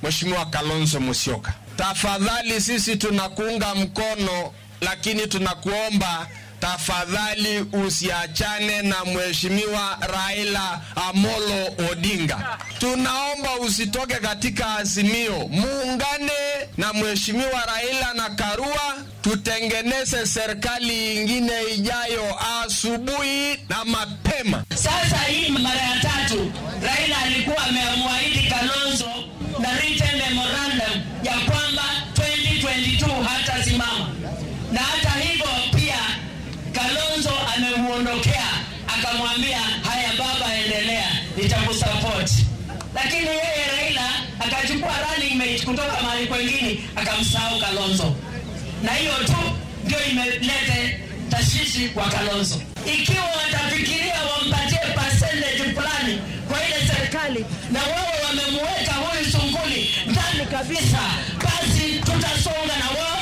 Mheshimiwa Kalonzo Musyoka, tafadhali sisi tunakuunga mkono, lakini tunakuomba tafadhali usiachane na Mheshimiwa Raila Amolo Odinga. Tunaomba usitoke katika Azimio, muungane na Mheshimiwa Raila na Karua, tutengeneze serikali ingine ijayo asubuhi na mapema. Sasa hii mara ya tatu Raila alikuwa amemwahidi Kalonzo na written memorandum ya kwamba 2022 hata simama, na hata hivyo pia Kalonzo amemuondokea akamwambia haya baba endelea, nitakusupport. Lakini yeye Raila akachukua running mate kutoka mahali kwingine akamsahau Kalonzo, na hiyo tu ndio imeleta tashwishi kwa Kalonzo. Ikiwa watafikiria wampatie percentage fulani kwa ile serikali na wao wamemweka huyu sunguli ndani kabisa, basi tutasonga na wao